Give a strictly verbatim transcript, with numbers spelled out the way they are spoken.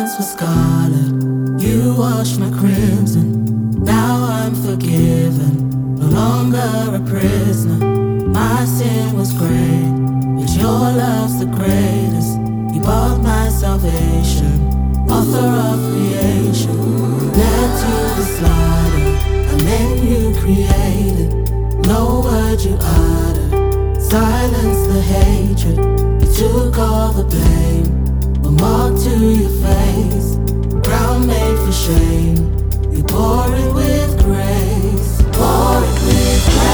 hands were scarlet, you washed my crimson. Now I'm forgiven, no longer a prisoner. My sin was great, but your love's the greatest. You bought my salvation, author of creation. Led to the slaughter, a man you created. No word you uttered, silence the hatred. You took all the blame, a mark to your face, crown made for shame. You pour it with grace, pour it with grace.